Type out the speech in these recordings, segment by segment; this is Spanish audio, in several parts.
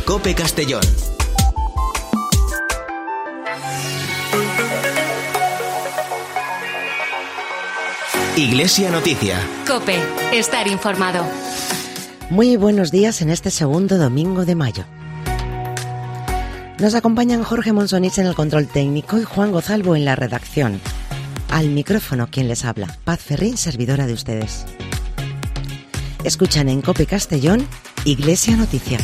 COPE Castellón. Iglesia Noticia. COPE, estar informado. Muy buenos días en este segundo domingo de mayo. Nos acompañan Jorge Monsonich en el control técnico y Juan Gozalvo en la redacción. Al micrófono quien les habla, Paz Ferrín, servidora de ustedes. Escuchan en COPE Castellón, Iglesia Noticia.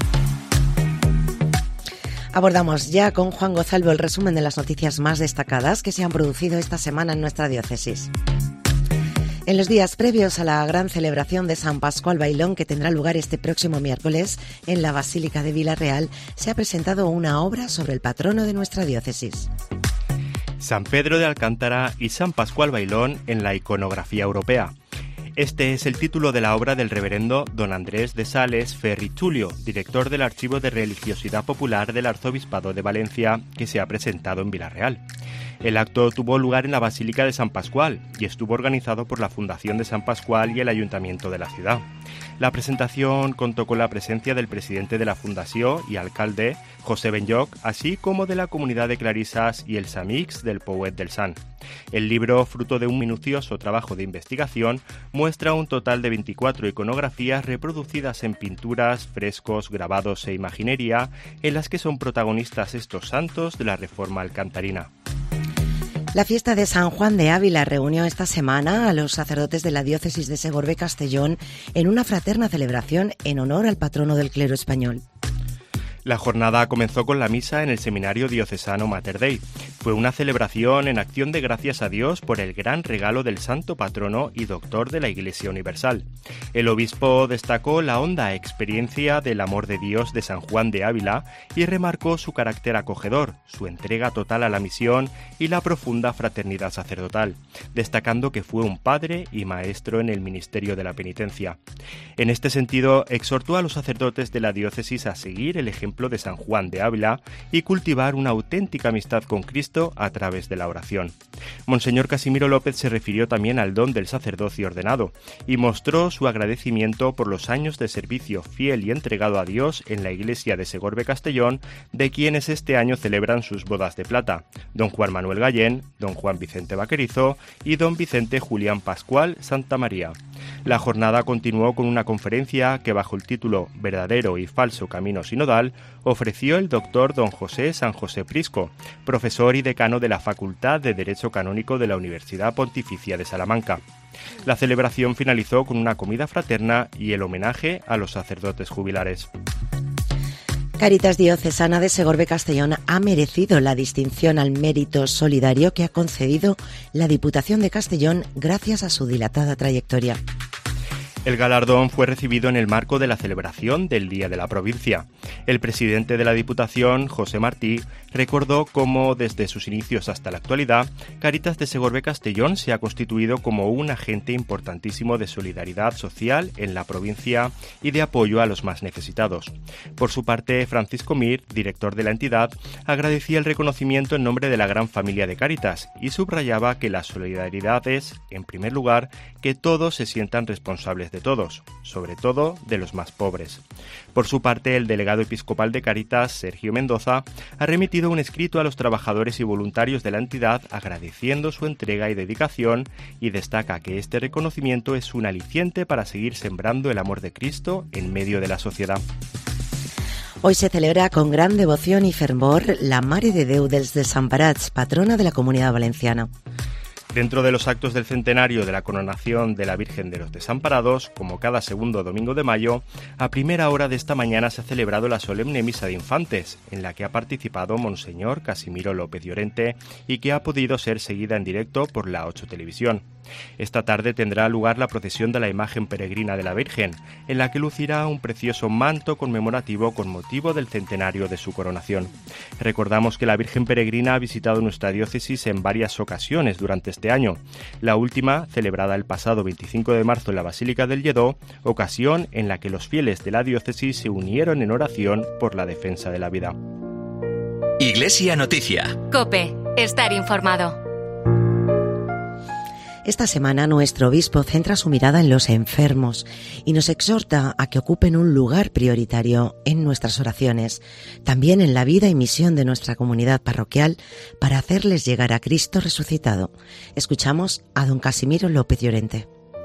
Abordamos ya con Juan Gozalvo el resumen de las noticias más destacadas que se han producido esta semana en nuestra diócesis. En los días previos a la gran celebración de San Pascual Bailón, que tendrá lugar este próximo miércoles en la Basílica de Vilarreal, se ha presentado una obra sobre el patrono de nuestra diócesis. San Pedro de Alcántara y San Pascual Bailón en la iconografía europea. Este es el título de la obra del reverendo don Andrés de Sales Ferrichulio, director del Archivo de Religiosidad Popular del Arzobispado de Valencia, que se ha presentado en Vilarreal. El acto tuvo lugar en la Basílica de San Pascual y estuvo organizado por la Fundación de San Pascual y el Ayuntamiento de la ciudad. La presentación contó con la presencia del presidente de la Fundación y alcalde, José Benlloch, así como de la comunidad de clarisas y els amics del Pouet del Sant. El libro, fruto de un minucioso trabajo de investigación, muestra un total de 24 iconografías reproducidas en pinturas, frescos, grabados e imaginería, en las que son protagonistas estos santos de la Reforma alcantarina. La fiesta de San Juan de Ávila reunió esta semana a los sacerdotes de la diócesis de Segorbe-Castellón en una fraterna celebración en honor al patrono del clero español. La jornada comenzó con la misa en el Seminario Diocesano Mater Dei. Fue una celebración en acción de gracias a Dios por el gran regalo del santo patrono y doctor de la Iglesia Universal. El obispo destacó la honda experiencia del amor de Dios de San Juan de Ávila y remarcó su carácter acogedor, su entrega total a la misión y la profunda fraternidad sacerdotal, destacando que fue un padre y maestro en el ministerio de la penitencia. En este sentido, exhortó a los sacerdotes de la diócesis a seguir el ejemplo de San Juan de Ávila y cultivar una auténtica amistad con Cristo a través de la oración. Monseñor Casimiro López se refirió también al don del sacerdocio ordenado y mostró su agradecimiento por los años de servicio fiel y entregado a Dios en la iglesia de Segorbe-Castellón, de quienes este año celebran sus bodas de plata, don Juan Manuel Gallén, don Juan Vicente Vaquerizo y don Vicente Julián Pascual Santa María. La jornada continuó con una conferencia que, bajo el título Verdadero y falso camino sinodal, ofreció el doctor don José San José Prisco, profesor y decano de la Facultad de Derecho Canónico de la Universidad Pontificia de Salamanca. La celebración finalizó con una comida fraterna y el homenaje a los sacerdotes jubilares. Cáritas Diocesana de Segorbe-Castellón ha merecido la distinción al mérito solidario que ha concedido la Diputación de Castellón gracias a su dilatada trayectoria. El galardón fue recibido en el marco de la celebración del Día de la Provincia. El presidente de la Diputación, José Martí, recordó cómo desde sus inicios hasta la actualidad, Cáritas de Segorbe-Castellón se ha constituido como un agente importantísimo de solidaridad social en la provincia y de apoyo a los más necesitados. Por su parte, Francisco Mir, director de la entidad, agradecía el reconocimiento en nombre de la gran familia de Cáritas y subrayaba que la solidaridad es, en primer lugar, que todos se sientan responsables de todos, sobre todo de los más pobres. Por su parte, el delegado episcopal de Cáritas, Sergio Mendoza, ha remitido un escrito a los trabajadores y voluntarios de la entidad agradeciendo su entrega y dedicación y destaca que este reconocimiento es un aliciente para seguir sembrando el amor de Cristo en medio de la sociedad. Hoy se celebra con gran devoción y fervor la Mare de Déu dels Desemparats, patrona de la Comunidad Valenciana. Dentro de los actos del centenario de la coronación de la Virgen de los Desamparados, como cada segundo domingo de mayo, a primera hora de esta mañana se ha celebrado la solemne misa de infantes, en la que ha participado Monseñor Casimiro López Llorente y que ha podido ser seguida en directo por la 8 Televisión. Esta tarde tendrá lugar la procesión de la imagen peregrina de la Virgen, en la que lucirá un precioso manto conmemorativo con motivo del centenario de su coronación. Recordamos que la Virgen peregrina ha visitado nuestra diócesis en varias ocasiones durante este año. La última, celebrada el pasado 25 de marzo en la Basílica del Lledó, ocasión en la que los fieles de la diócesis se unieron en oración por la defensa de la vida. Iglesia Noticia. COPE, estar informado. Esta semana nuestro obispo centra su mirada en los enfermos y nos exhorta a que ocupen un lugar prioritario en nuestras oraciones, también en la vida y misión de nuestra comunidad parroquial para hacerles llegar a Cristo resucitado. Escuchamos a don Casimiro López Llorente.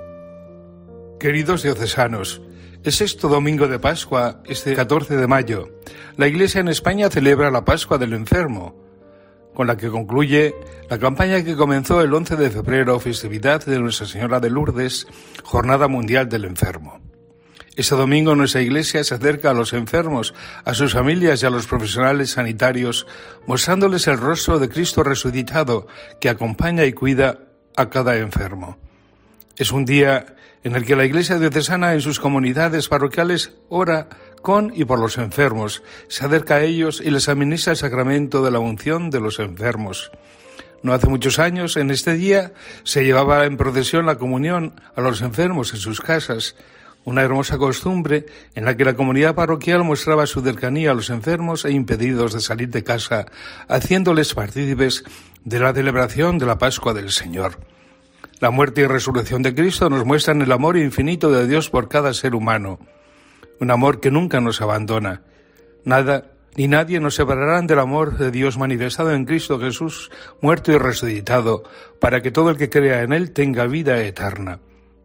Queridos diocesanos, es sexto domingo de Pascua, este 14 de mayo. La Iglesia en España celebra la Pascua del Enfermo, con la que concluye la campaña que comenzó el 11 de febrero, festividad de Nuestra Señora de Lourdes, Jornada Mundial del Enfermo. Este domingo nuestra Iglesia se acerca a los enfermos, a sus familias y a los profesionales sanitarios, mostrándoles el rostro de Cristo resucitado que acompaña y cuida a cada enfermo. Es un día en el que la Iglesia diocesana en sus comunidades parroquiales ora con y por los enfermos, se acerca a ellos y les administra el sacramento de la unción de los enfermos. No hace muchos años, en este día, se llevaba en procesión la comunión a los enfermos en sus casas, una hermosa costumbre en la que la comunidad parroquial mostraba su cercanía a los enfermos e impedidos de salir de casa, haciéndoles partícipes de la celebración de la Pascua del Señor. La muerte y resurrección de Cristo nos muestran el amor infinito de Dios por cada ser humano. Un amor que nunca nos abandona. Nada ni nadie nos separarán del amor de Dios manifestado en Cristo Jesús, muerto y resucitado, para que todo el que crea en Él tenga vida eterna.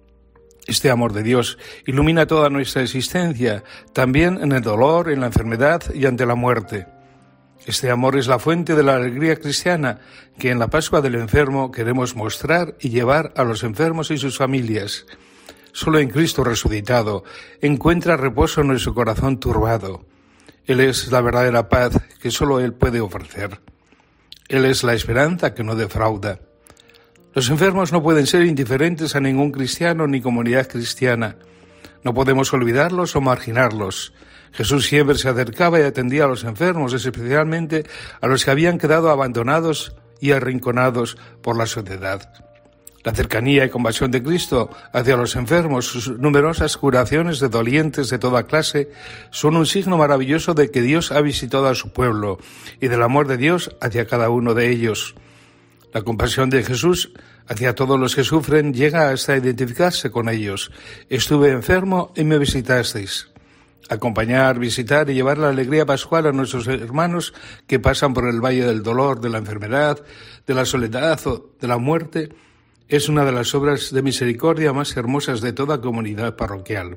Este amor de Dios ilumina toda nuestra existencia, también en el dolor, en la enfermedad y ante la muerte. Este amor es la fuente de la alegría cristiana que en la Pascua del Enfermo queremos mostrar y llevar a los enfermos y sus familias. Solo en Cristo resucitado encuentra reposo en nuestro corazón turbado. Él es la verdadera paz que solo Él puede ofrecer. Él es la esperanza que no defrauda. Los enfermos no pueden ser indiferentes a ningún cristiano ni comunidad cristiana. No podemos olvidarlos o marginarlos. Jesús siempre se acercaba y atendía a los enfermos, especialmente a los que habían quedado abandonados y arrinconados por la sociedad. La cercanía y compasión de Cristo hacia los enfermos, sus numerosas curaciones de dolientes de toda clase, son un signo maravilloso de que Dios ha visitado a su pueblo y del amor de Dios hacia cada uno de ellos. La compasión de Jesús hacia todos los que sufren llega hasta identificarse con ellos. Estuve enfermo y me visitasteis. Acompañar, visitar y llevar la alegría pascual a nuestros hermanos que pasan por el valle del dolor, de la enfermedad, de la soledad o de la muerte, es una de las obras de misericordia más hermosas de toda comunidad parroquial.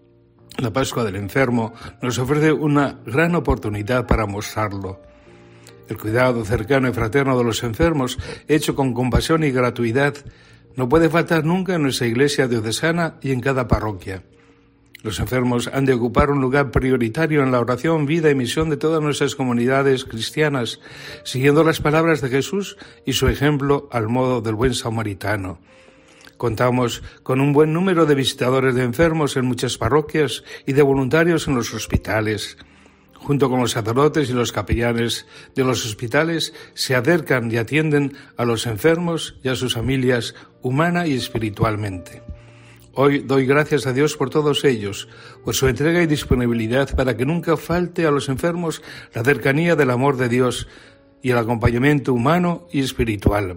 La Pascua del Enfermo nos ofrece una gran oportunidad para mostrarlo. El cuidado cercano y fraterno de los enfermos, hecho con compasión y gratuidad, no puede faltar nunca en nuestra Iglesia diocesana y en cada parroquia. Los enfermos han de ocupar un lugar prioritario en la oración, vida y misión de todas nuestras comunidades cristianas, siguiendo las palabras de Jesús y su ejemplo al modo del buen samaritano. Contamos con un buen número de visitadores de enfermos en muchas parroquias y de voluntarios en los hospitales. Junto con los sacerdotes y los capellanes de los hospitales, se acercan y atienden a los enfermos y a sus familias humana y espiritualmente. Hoy doy gracias a Dios por todos ellos, por su entrega y disponibilidad para que nunca falte a los enfermos la cercanía del amor de Dios y el acompañamiento humano y espiritual.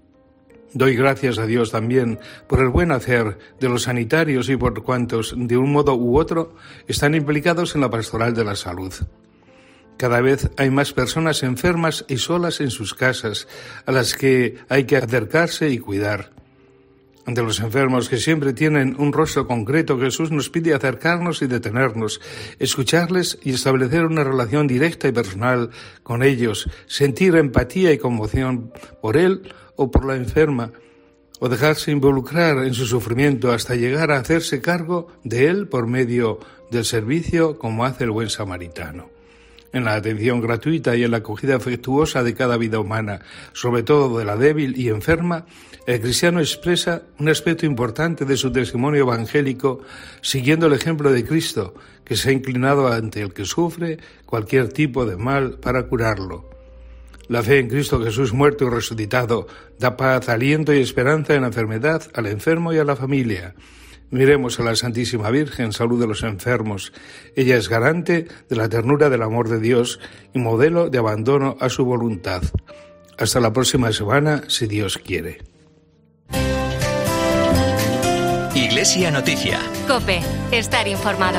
Doy gracias a Dios también por el buen hacer de los sanitarios y por cuantos, de un modo u otro, están implicados en la pastoral de la salud. Cada vez hay más personas enfermas y solas en sus casas, a las que hay que acercarse y cuidar. Ante los enfermos que siempre tienen un rostro concreto, Jesús nos pide acercarnos y detenernos, escucharles y establecer una relación directa y personal con ellos, sentir empatía y conmoción por él o por la enferma, o dejarse involucrar en su sufrimiento hasta llegar a hacerse cargo de él por medio del servicio, como hace el buen samaritano. En la atención gratuita y en la acogida afectuosa de cada vida humana, sobre todo de la débil y enferma, el cristiano expresa un aspecto importante de su testimonio evangélico, siguiendo el ejemplo de Cristo, que se ha inclinado ante el que sufre cualquier tipo de mal para curarlo. La fe en Cristo Jesús muerto y resucitado da paz, aliento y esperanza en la enfermedad, al enfermo y a la familia. Miremos a la Santísima Virgen, salud de los enfermos. Ella es garante de la ternura del amor de Dios y modelo de abandono a su voluntad. Hasta la próxima semana, si Dios quiere. Iglesia Noticia. COPE. Estar informado.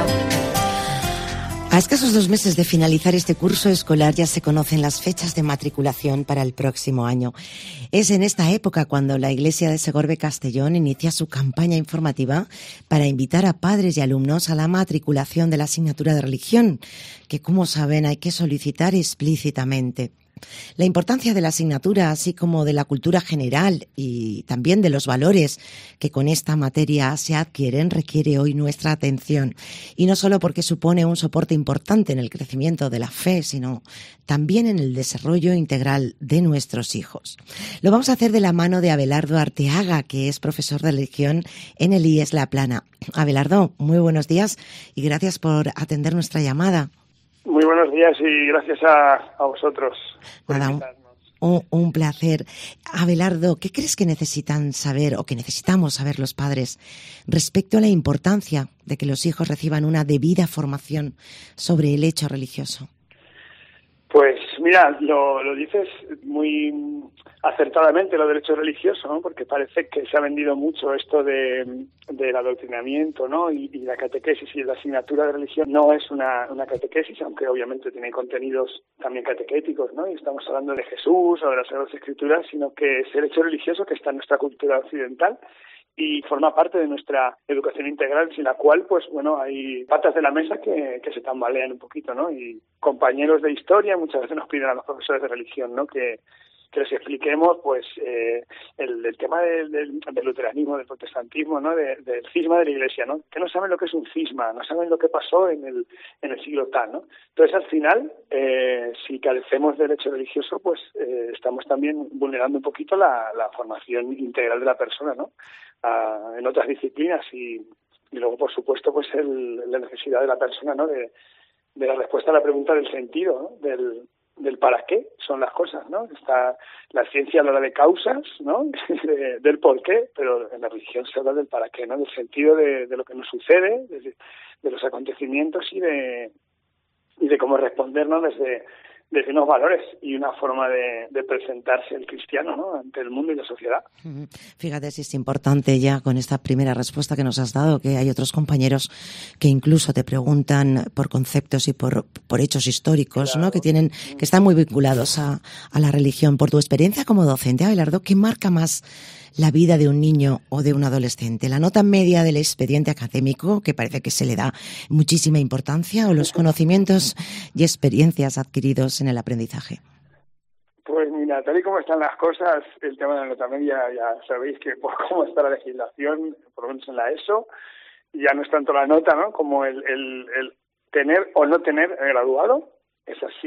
A escasos 2 meses de finalizar este curso escolar ya se conocen las fechas de matriculación para el próximo año. Es en esta época cuando la Iglesia de Segorbe Castellón inicia su campaña informativa para invitar a padres y alumnos a la matriculación de la asignatura de religión, que, como saben, hay que solicitar explícitamente. La importancia de la asignatura, así como de la cultura general y también de los valores que con esta materia se adquieren, requiere hoy nuestra atención. Y no solo porque supone un soporte importante en el crecimiento de la fe, sino también en el desarrollo integral de nuestros hijos. Lo vamos a hacer de la mano de Abelardo Arteaga, que es profesor de religión en el IES La Plana. Abelardo, muy buenos días y gracias por atender nuestra llamada. Muy buenos días y gracias a vosotros por invitarnos. Un placer. Abelardo, ¿qué crees que necesitan saber o que necesitamos saber los padres respecto a la importancia de que los hijos reciban una debida formación sobre el hecho religioso? Pues mira, lo dices muy acertadamente, lo del hecho religioso, ¿no? Porque parece que se ha vendido mucho esto del adoctrinamiento, ¿no? Y la catequesis y la asignatura de religión no es una catequesis, aunque obviamente tiene contenidos también catequéticos, ¿no? Y estamos hablando de Jesús o de las Sagradas Escrituras, sino que es el hecho religioso que está en nuestra cultura occidental y forma parte de nuestra educación integral, sin la cual, pues bueno, hay patas de la mesa que se tambalean un poquito, ¿no? Y compañeros de historia muchas veces nos piden a los profesores de religión, ¿no? Que les expliquemos, pues, el tema del luteranismo, del protestantismo, ¿no? Del cisma de la Iglesia, ¿no? Que no saben lo que es un cisma, no saben lo que pasó en el siglo tal, ¿no? Entonces, al final, si carecemos del hecho religioso, pues, estamos también vulnerando un poquito la formación integral de la persona, ¿no? En otras disciplinas y luego, por supuesto, pues, la necesidad de la persona, ¿no? De la respuesta a la pregunta del sentido, ¿no? Del para qué son las cosas, ¿no? Está la ciencia habla de causas, ¿no? del por qué, pero en la religión se habla del para qué, ¿no? Del sentido de lo que nos sucede, de los acontecimientos y de cómo responder, ¿no? Desde unos valores y una forma de presentarse el cristiano, ¿no? Ante el mundo y la sociedad. Fíjate si es importante ya con esta primera respuesta que nos has dado, que hay otros compañeros que incluso te preguntan por conceptos y por hechos históricos, claro, ¿no? Que están muy vinculados a la religión. Por tu experiencia como docente, Abelardo, ¿qué marca más la vida de un niño o de un adolescente? ¿La nota media del expediente académico, que parece que se le da muchísima importancia, o los conocimientos y experiencias adquiridos en el aprendizaje? Pues mira, tal y como están las cosas, el tema de la nota media, ya sabéis que por cómo está la legislación, por lo menos en la ESO, ya no es tanto la nota, ¿no? Como el tener o no tener graduado. Es así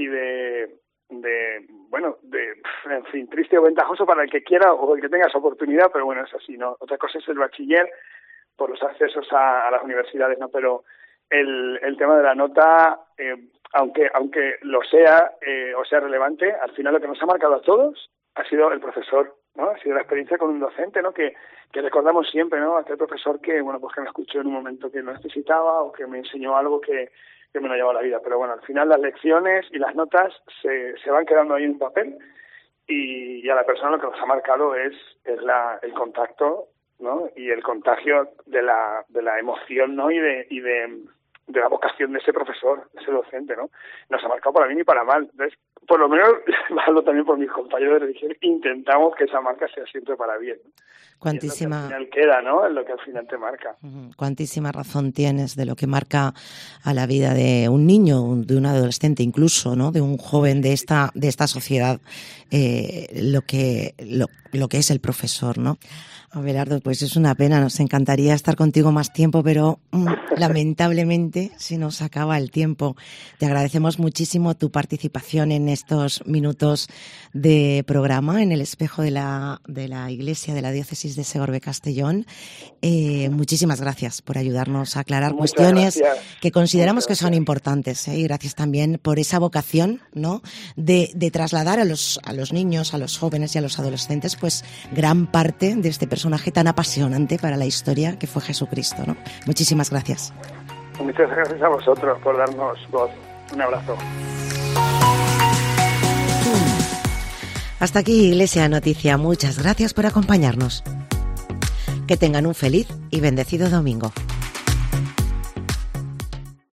en fin, triste o ventajoso para el que quiera o el que tenga esa oportunidad, pero bueno, es así, ¿no? Otra cosa es el bachiller por los accesos a las universidades, ¿no? Pero el tema de la nota, aunque lo sea o sea relevante, al final lo que nos ha marcado a todos ha sido el profesor, ¿no? Ha sido la experiencia con un docente, ¿no? Que recordamos siempre, ¿no? Aquel profesor que, bueno, pues que me escuchó en un momento que no necesitaba o que me enseñó algo que me lo ha llevado a la vida. Pero bueno, al final las lecciones y las notas se van quedando ahí en un papel y a la persona lo que nos ha marcado es el contacto, ¿no? Y el contagio de la emoción, ¿no? Y de la vocación de ese profesor, de ese docente, ¿no? Nos ha marcado para bien y para mal. Entonces, por lo menos, hablo también por mis compañeros de religión, intentamos que esa marca sea siempre para bien, ¿no? Cuantísima... Y es lo que al final queda, ¿no? Es lo que al final te marca. Cuantísima razón tienes de lo que marca a la vida de un niño, de un adolescente, incluso, ¿no? De un joven de esta sociedad, lo que es el profesor, ¿no? Abelardo, pues es una pena, nos encantaría estar contigo más tiempo, pero lamentablemente se nos acaba el tiempo. Te agradecemos muchísimo tu participación en estos minutos de programa en el espejo de la Iglesia de la Diócesis de Segorbe Castellón. Muchísimas gracias por ayudarnos a aclarar cuestiones que consideramos que son importantes, y gracias también por esa vocación, ¿no? de trasladar a los niños, a los jóvenes y a los adolescentes, pues gran parte de este personaje tan apasionante para la historia que fue Jesucristo, ¿no? Muchísimas gracias. Muchas gracias a vosotros por darnos voz. Un abrazo. Hasta aquí Iglesia Noticia. Muchas gracias por acompañarnos. Que tengan un feliz y bendecido domingo.